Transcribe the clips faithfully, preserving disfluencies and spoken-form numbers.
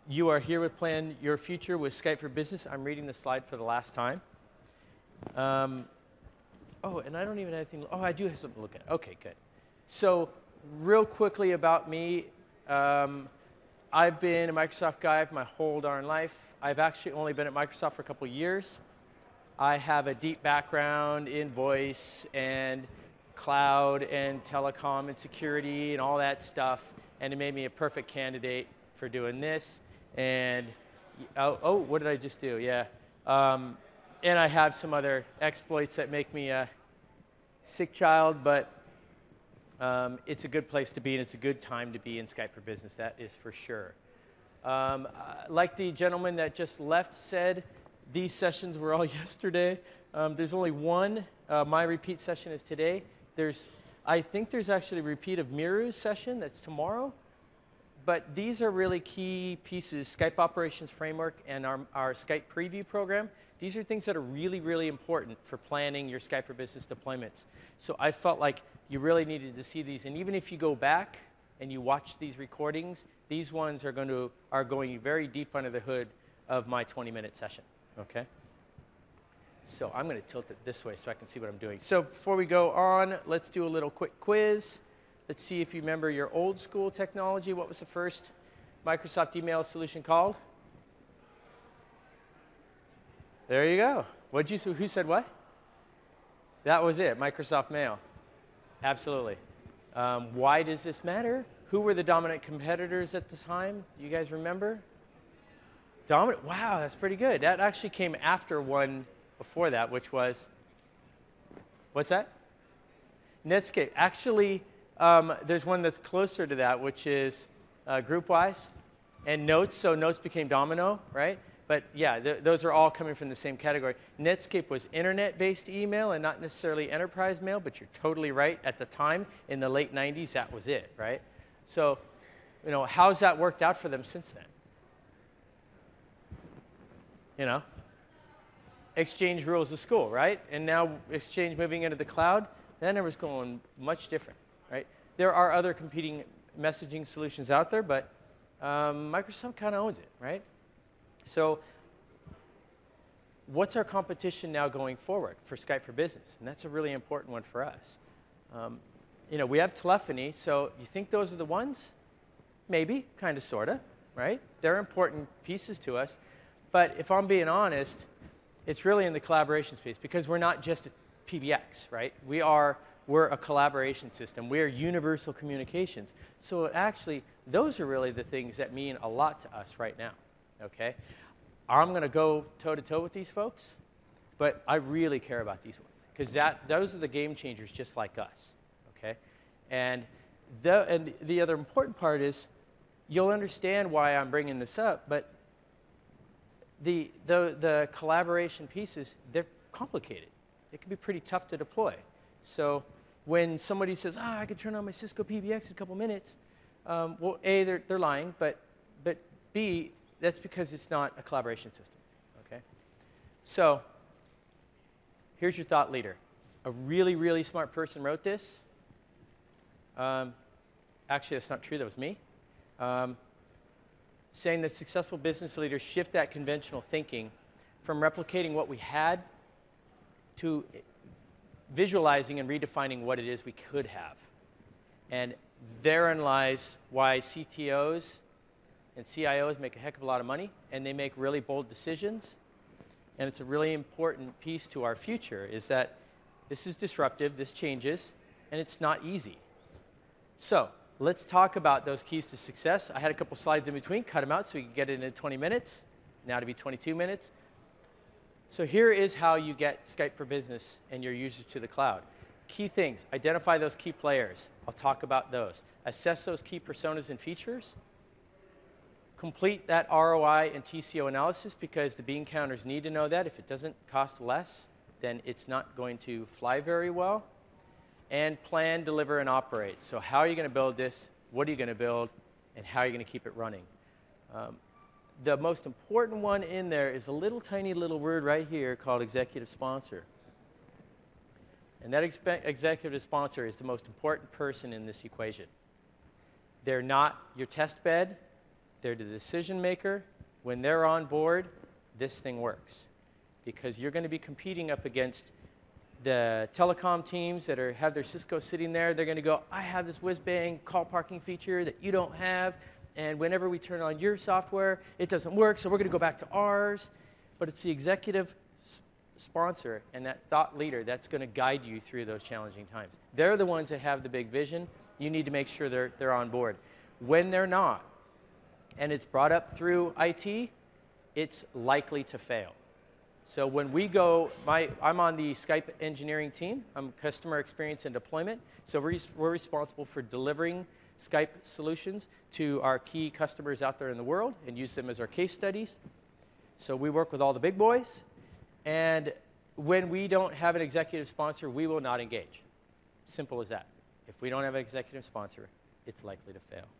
you are here with Plan Your Future with Skype for Business. I'm reading the slide for the last time. Um, oh, and I don't even have anything. Oh, I do have something to look at. Okay, good. So real quickly about me, um, I've been a Microsoft guy for my whole darn life. I've actually only been at Microsoft for a couple years. I have a deep background in voice and cloud and telecom and security and all that stuff, and it made me a perfect candidate for doing this. And, oh, oh what did I just do? Yeah. Um, and I have some other exploits that make me a sick child, but um, it's a good place to be, and it's a good time to be in Skype for Business, that is for sure. Um, uh, like the gentleman that just left said, these sessions were all yesterday. Um, there's only one. Uh, my repeat session is today. There's, I think there's actually a repeat of Miru's session that's tomorrow. But these are really key pieces, Skype Operations Framework and our, our Skype Preview program. These are things that are really, really important for planning your Skype for Business deployments. So I felt like you really needed to see these. And even if you go back and you watch these recordings, these ones are going to are going very deep under the hood of my twenty minute session. Okay? So I'm going to tilt it this way so I can see what I'm doing. So before we go on, let's do a little quick quiz. Let's see if you remember your old school technology. What was the first Microsoft email solution called? There you go. What'd you, who said what? That was it, Microsoft Mail. Absolutely. Um, why does this matter? Who were the dominant competitors at the time? You guys remember? Dominant, wow, that's pretty good. That actually came after one before that, which was, what's that? Netscape. Actually, um, there's one that's closer to that, which is uh, GroupWise and Notes. So Notes became Domino, right? But yeah, th those are all coming from the same category. Netscape was internet-based email and not necessarily enterprise mail, but you're totally right. At the time, in the late nineties, that was it, right? So, you know, how's that worked out for them since then? You know, Exchange rules the school, right? And now Exchange moving into the cloud, that number's going much different, right? There are other competing messaging solutions out there, but um, Microsoft kind of owns it, right? So what's our competition now going forward for Skype for Business? And that's a really important one for us. Um, you know, we have telephony, so you think those are the ones? Maybe, kind of, sort of, right? They're important pieces to us. But if I'm being honest, it's really in the collaboration space because we're not just a P B X, right? We are, we're a collaboration system. We are universal communications. So actually, those are really the things that mean a lot to us right now, okay? I'm going to go toe-to-toe with these folks, but I really care about these ones because that those are the game changers just like us, okay? And the, and the other important part is you'll understand why I'm bringing this up, but The, the, the collaboration pieces, they're complicated. They can be pretty tough to deploy. So when somebody says, ah, I can turn on my Cisco P B X in a couple minutes, um, well, A, they're, they're lying, but, but B, that's because it's not a collaboration system, okay? So here's your thought leader. A really, really smart person wrote this. Um, actually, that's not true. That was me. Um, saying that successful business leaders shift that conventional thinking from replicating what we had to visualizing and redefining what it is we could have. And therein lies why C T Os and C I Os make a heck of a lot of money, and they make really bold decisions. And it's a really important piece to our future, is that this is disruptive, this changes, and it's not easy. So let's talk about those keys to success. I had a couple slides in between, cut them out so we could get it into twenty minutes, now to be twenty-two minutes. So here is how you get Skype for Business and your users to the cloud. Key things, identify those key players. I'll talk about those. Assess those key personas and features. Complete that R O I and T C O analysis because the bean counters need to know that. If it doesn't cost less, then it's not going to fly very well. And plan, deliver, and operate. So how are you going to build this? What are you going to build? And how are you going to keep it running? Um, the most important one in there is a little tiny little word right here called executive sponsor. And that expe- executive sponsor is the most important person in this equation. They're not your test bed. They're the decision maker. When they're on board, this thing works. Because you're going to be competing up against the telecom teams that are, have their Cisco sitting there. They're going to go, I have this whiz-bang call parking feature that you don't have. And whenever we turn on your software, it doesn't work, so we're going to go back to ours. But it's the executive s- sponsor and that thought leader that's going to guide you through those challenging times. They're the ones that have the big vision. You need to make sure they're, they're on board. When they're not, and it's brought up through I T, it's likely to fail. So when we go, my, I'm on the Skype engineering team. I'm customer experience and deployment. So we're, we're responsible for delivering Skype solutions to our key customers out there in the world and use them as our case studies. So we work with all the big boys. And when we don't have an executive sponsor, we will not engage. Simple as that. If we don't have an executive sponsor, it's likely to fail.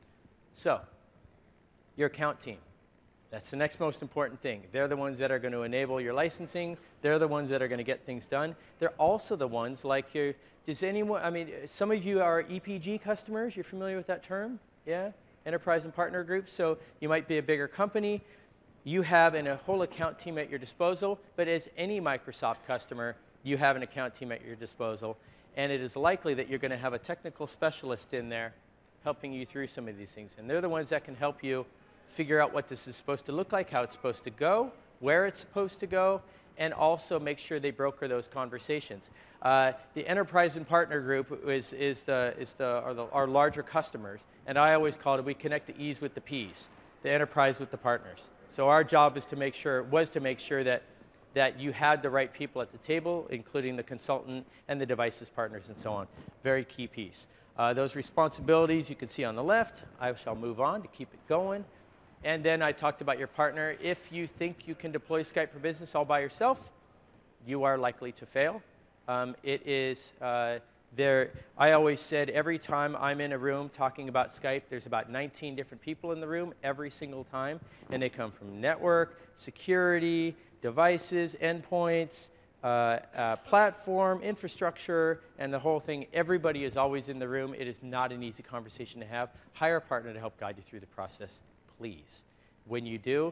So your account team. That's the next most important thing. They're the ones that are going to enable your licensing. They're the ones that are going to get things done. They're also the ones like your, does anyone, I mean, some of you are E P G customers. You're familiar with that term? Yeah? Enterprise and partner groups. So you might be a bigger company. You have an, a whole account team at your disposal. But as any Microsoft customer, you have an account team at your disposal. And it is likely that you're going to have a technical specialist in there helping you through some of these things. And they're the ones that can help you figure out what this is supposed to look like, how it's supposed to go, where it's supposed to go, and also make sure they broker those conversations. Uh, the enterprise and partner group is, is, the, is the, are the, our larger customers, and I always call it, we connect the E's with the P's, the enterprise with the partners. So our job is to make sure, was to make sure that, that you had the right people at the table, including the consultant and the devices partners and so on. Very key piece. Uh, those responsibilities you can see on the left. I shall move on to keep it going. And then I talked about your partner. If you think you can deploy Skype for Business all by yourself, you are likely to fail. Um, it is uh, there. I always said every time I'm in a room talking about Skype, there's about nineteen different people in the room every single time, and they come from network, security, devices, endpoints, uh, uh, platform, infrastructure, and the whole thing. Everybody is always in the room. It is not an easy conversation to have. Hire a partner to help guide you through the process. Please. When you do,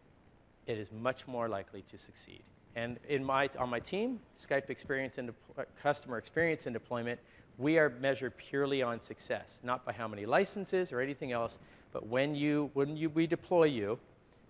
it is much more likely to succeed. And in my, on my team, Skype experience and de- customer experience and deployment, we are measured purely on success, not by how many licenses or anything else, but when, you, when you, we deploy you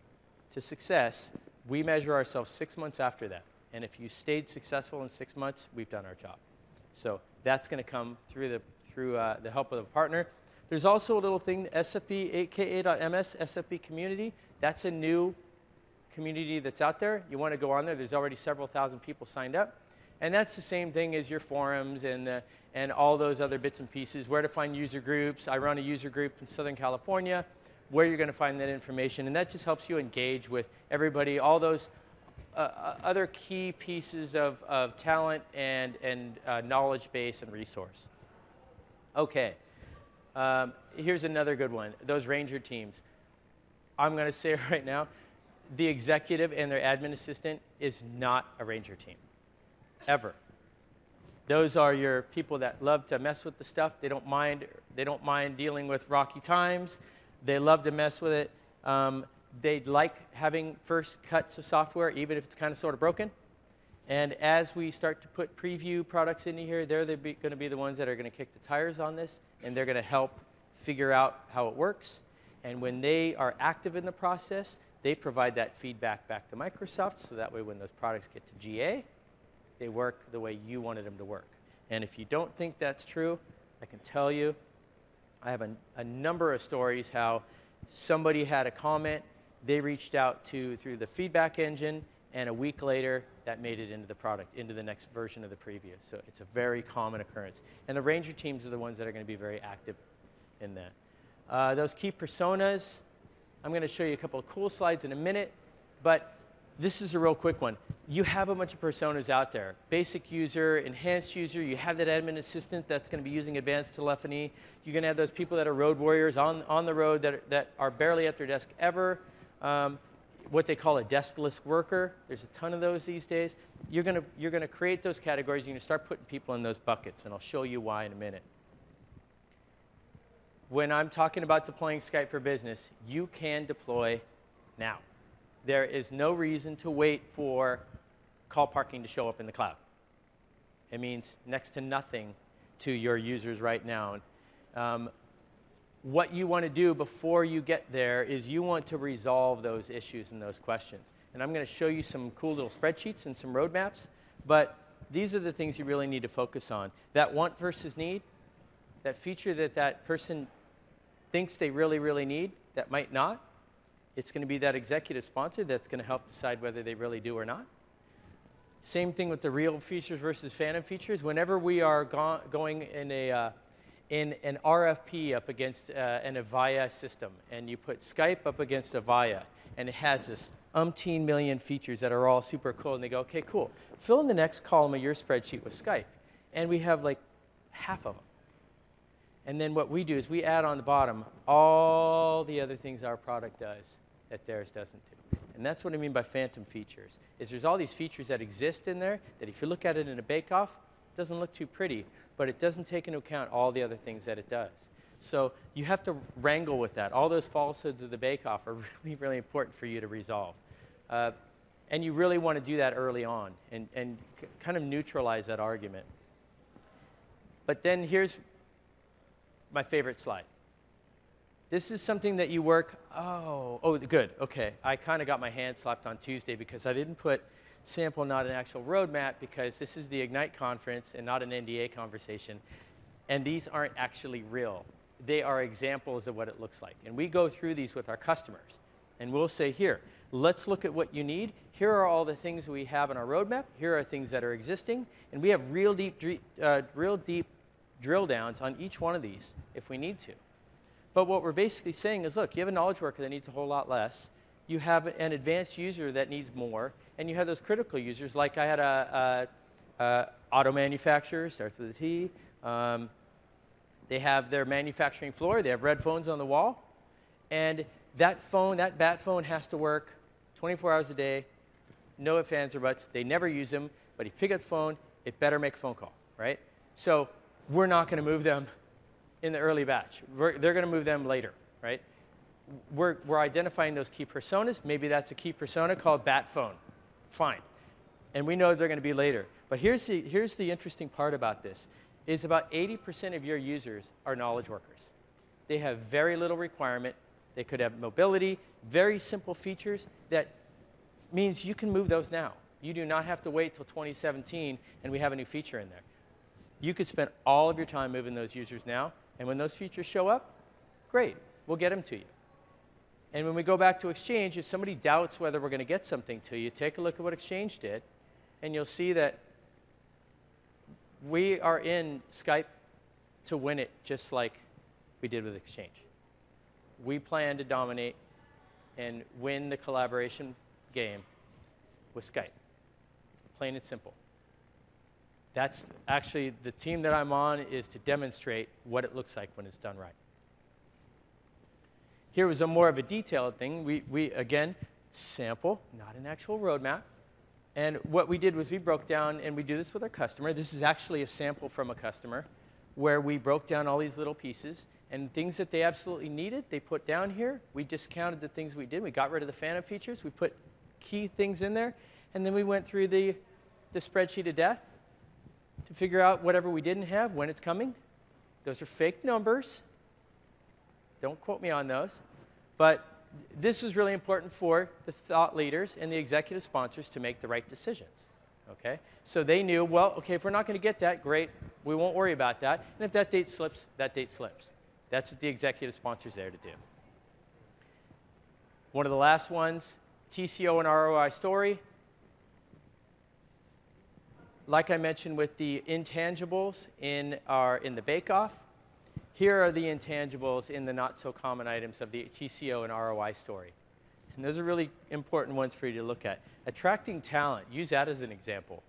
to success, we measure ourselves six months after that. And if you stayed successful in six months, we've done our job. So that's going to come through the, through, uh, the help of a partner. There's also a little thing, S F B, A K A dot M S, S F B community. That's a new community that's out there. You want to go on there. There's already several thousand people signed up. And that's the same thing as your forums and, the, and all those other bits and pieces, where to find user groups. I run a user group in Southern California, where you're going to find that information. And that just helps you engage with everybody, all those uh, other key pieces of, of talent and, and uh, knowledge base and resource. Okay. Um, here's another good one, those ranger teams. I'm going to say right now, the executive and their admin assistant is not a ranger team, ever. Those are your people that love to mess with the stuff. They don't mind, they don't mind dealing with rocky times. They love to mess with it. Um, they like having first cuts of software, even if it's kind of sort of broken. And as we start to put preview products into here, they're the going to be the ones that are going to kick the tires on this, and they're going to help figure out how it works. And when they are active in the process, they provide that feedback back to Microsoft, so that way when those products get to G A, they work the way you wanted them to work. And if you don't think that's true, I can tell you, I have a, a number of stories how somebody had a comment, they reached out to through the feedback engine, and a week later, that made it into the product, into the next version of the preview. So it's a very common occurrence. And the ranger teams are the ones that are going to be very active in that. Uh, those key personas, I'm going to show you a couple of cool slides in a minute, but this is a real quick one. You have a bunch of personas out there. Basic user, enhanced user, you have that admin assistant that's going to be using advanced telephony. You're going to have those people that are road warriors on, on the road that are, that are barely at their desk ever. Um, what they call a deskless worker. There's a ton of those these days. You're going to, you're going to create those categories. You're going to start putting people in those buckets, and I'll show you why in a minute. when I'm talking about deploying Skype for Business, you can deploy now. There is no reason to wait for call parking to show up in the cloud. It means next to nothing to your users right now. Um, what you want to do before you get there is you want to resolve those issues and those questions. And I'm going to show you some cool little spreadsheets and some roadmaps, but these are the things you really need to focus on. That want versus need, that feature that that person thinks they really, really need that might not, it's going to be that executive sponsor that's going to help decide whether they really do or not. Same thing with the real features versus phantom features. Whenever we are go going in, a, uh, in an R F P up against uh, an Avaya system, and you put Skype up against Avaya, and it has this umpteen million features that are all super cool, and they go, okay, cool. Fill in the next column of your spreadsheet with Skype. And we have like half of them. And then what we do is we add on the bottom all the other things our product does that theirs doesn't do. And that's what I mean by phantom features, is there's all these features that exist in there that if you look at it in a bake-off, it doesn't look too pretty, but it doesn't take into account all the other things that it does. So you have to wrangle with that. All those falsehoods of the bake-off are really, really important for you to resolve. Uh, and you really want to do that early on and, and kind of neutralize that argument. But then here's my favorite slide. This is something that you work, oh, oh, good, okay. I kind of got my hand slapped on Tuesday because I didn't put sample, not an actual roadmap, because this is the Ignite conference and not an N D A conversation. And these aren't actually real. They are examples of what it looks like. And we go through these with our customers. And we'll say, here, let's look at what you need. Here are all the things we have in our roadmap. Here are things that are existing. And we have real deep, uh, real deep drill downs on each one of these if we need to. But what we're basically saying is, look, you have a knowledge worker that needs a whole lot less. You have an advanced user that needs more. And you have those critical users, like I had a, a, a auto manufacturer, starts with a T. Um, they have their manufacturing floor. They have red phones on the wall. And that phone, that bat phone has to work twenty-four hours a day, no ifs, ands, or buts. They never use them. But if you pick up the phone, it better make a phone call, right? So we're not going to move them in the early batch. We're, they're going to move them later, right? We're, we're identifying those key personas. Maybe that's a key persona called bat phone. Fine. And we know they're going to be later. But here's the, here's the interesting part about this, is about eighty percent of your users are knowledge workers. They have very little requirement. They could have mobility, very simple features that means you can move those now. You do not have to wait till twenty seventeen and we have a new feature in there. You could spend all of your time moving those users now, and when those features show up, great, we'll get them to you. And when we go back to Exchange, if somebody doubts whether we're going to get something to you, take a look at what Exchange did, and you'll see that we are in Skype to win it just like we did with Exchange. We plan to dominate and win the collaboration game with Skype. Plain and simple. That's actually the team that I'm on, is to demonstrate what it looks like when it's done right. Here was a more of a detailed thing. We, we again, sample, not an actual roadmap. And what we did was we broke down, and we do this with our customer. This is actually a sample from a customer where we broke down all these little pieces. And things that they absolutely needed, they put down here. We discounted the things we did. We got rid of the phantom features. We put key things in there. And then we went through the, the spreadsheet of death to figure out whatever we didn't have, when it's coming. Those are fake numbers. Don't quote me on those. But this was really important for the thought leaders and the executive sponsors to make the right decisions. Okay? So they knew, well, okay, if we're not going to get that, great. We won't worry about that. And if that date slips, that date slips. That's what the executive sponsor's there to do. One of the last ones, T C O and R O I story. Like I mentioned with the intangibles in, our, in the bake-off, here are the intangibles in the not-so-common items of the T C O and R O I story. And those are really important ones for you to look at. Attracting talent, use that as an example.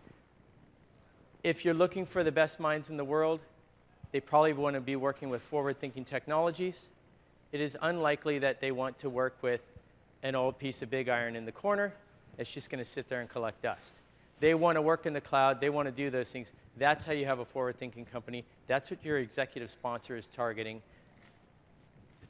If you're looking for the best minds in the world, they probably want to be working with forward-thinking technologies. It is unlikely that they want to work with an old piece of big iron in the corner. It's just going to sit there and collect dust. They want to work in the cloud. They want to do those things. That's how you have a forward-thinking company. That's what your executive sponsor is targeting.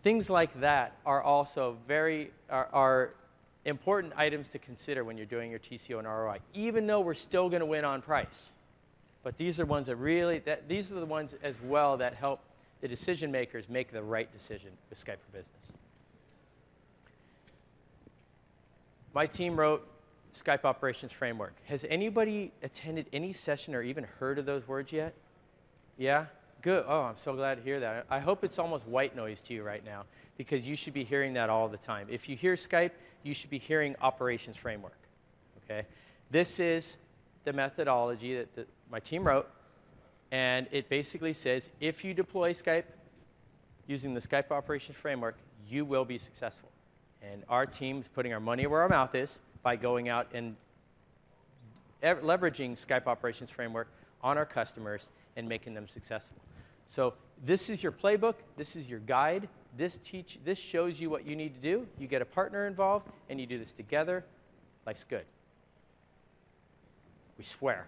Things like that are also very, are, are important items to consider when you're doing your T C O and R O I, even though we're still going to win on price. But these are ones that really, that, these are the ones as well that help the decision makers make the right decision with Skype for Business. My team wrote Skype Operations Framework. Has anybody attended any session or even heard of those words yet? Yeah? Good. Oh, I'm so glad to hear that. I hope it's almost white noise to you right now, because you should be hearing that all the time. If you hear Skype, you should be hearing Operations Framework. Okay? This is the methodology that the, my team wrote, and it basically says if you deploy Skype using the Skype Operations Framework, you will be successful. And our team is putting our money where our mouth is by going out and leveraging Skype Operations Framework on our customers and making them successful. So this is your playbook. This is your guide. This, teach, this shows you what you need to do. You get a partner involved, and you do this together. Life's good. We swear.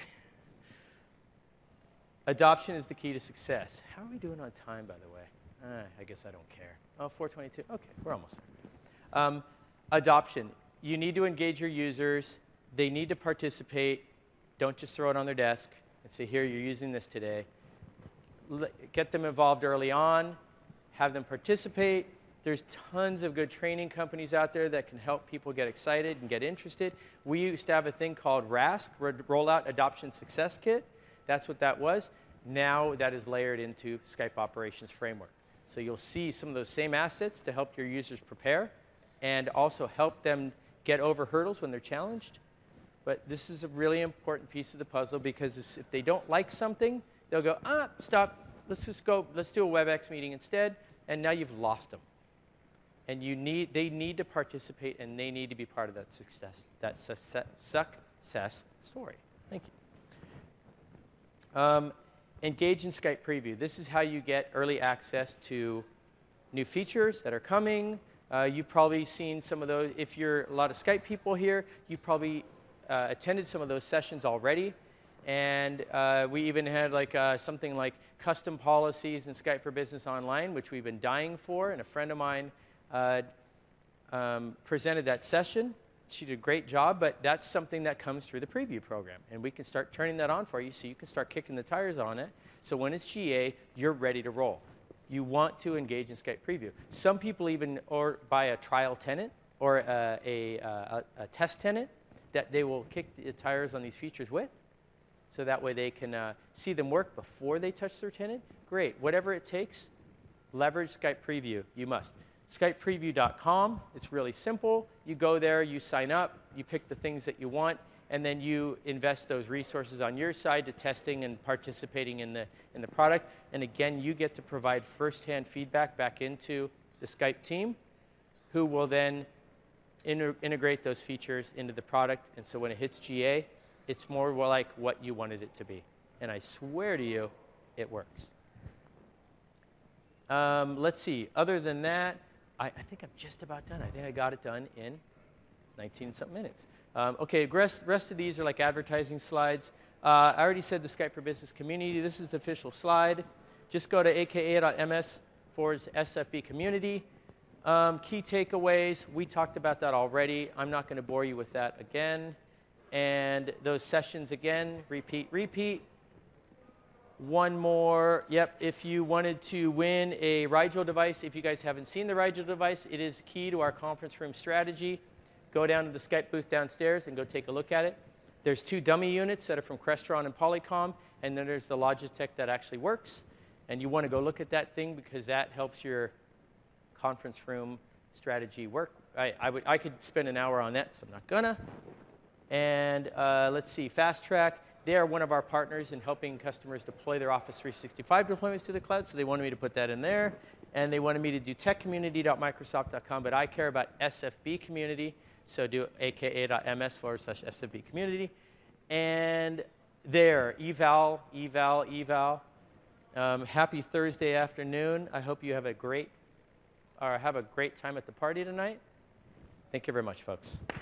Adoption is the key to success. How are we doing on time, by the way? Uh, I guess I don't care. Oh, four twenty-two. OK, we're almost there. Um, adoption. You need to engage your users. They need to participate. Don't just throw it on their desk and say, here, you're using this today. L- get them involved early on. Have them participate. There's tons of good training companies out there that can help people get excited and get interested. We used to have a thing called RASK, Rollout Adoption Success Kit. That's what that was. Now that is layered into Skype Operations Framework. So you'll see some of those same assets to help your users prepare and also help them get over hurdles when they're challenged. But this is a really important piece of the puzzle, because if they don't like something, they'll go, ah, stop, let's just go, let's do a WebEx meeting instead, and now you've lost them. And you need, they need to participate, and they need to be part of that success, that success, success story. Thank you. Um, engage in Skype Preview. This is how you get early access to new features that are coming. Uh, you've probably seen some of those. If you're a lot of Skype people here, you've probably uh, attended some of those sessions already. And uh, we even had like uh, something like custom policies in Skype for Business Online, which we've been dying for. And a friend of mine uh, um, presented that session. She did a great job, but that's something that comes through the preview program. And we can start turning that on for you so you can start kicking the tires on it. So when it's G A, you're ready to roll. You want to engage in Skype Preview. Some people even or buy a trial tenant or a, a, a, a test tenant that they will kick the tires on these features with. So that way they can uh, see them work before they touch their tenant. Great. Whatever it takes, leverage Skype Preview. You must. Skype Preview dot com. It's really simple. You go there, you sign up, you pick the things that you want, and then you invest those resources on your side to testing and participating in the, in the product. And again, you get to provide firsthand feedback back into the Skype team, who will then inter- integrate those features into the product. And so when it hits G A, it's more like what you wanted it to be. And I swear to you, it works. Um, let's see. Other than that, I, I think I'm just about done. I think I got it done in nineteen-something minutes. Um, OK, the rest, rest of these are like advertising slides. Uh, I already said the Skype for Business community. This is the official slide. Just go to aka dot m s forward S F B community. Um, key takeaways, we talked about that already. I'm not going to bore you with that again. And those sessions again, repeat, repeat. One more. Yep, if you wanted to win a Rigel device, if you guys haven't seen the Rigel device, it is key to our conference room strategy. Go down to the Skype booth downstairs and go take a look at it. There's two dummy units that are from Crestron and Polycom, and then there's the Logitech that actually works. And you want to go look at that thing because that helps your conference room strategy work. I, I, would, I could spend an hour on that, so I'm not gonna. And uh, let's see, Fast Track. They are one of our partners in helping customers deploy their Office three sixty-five deployments to the cloud, so they wanted me to put that in there. And they wanted me to do tech community dot microsoft dot com, but I care about S F B community, so do aka dot m s forward slash S F B community. And there, eval, eval, eval. Um, happy Thursday afternoon. I hope you have a great, or have a great time at the party tonight. Thank you very much, folks.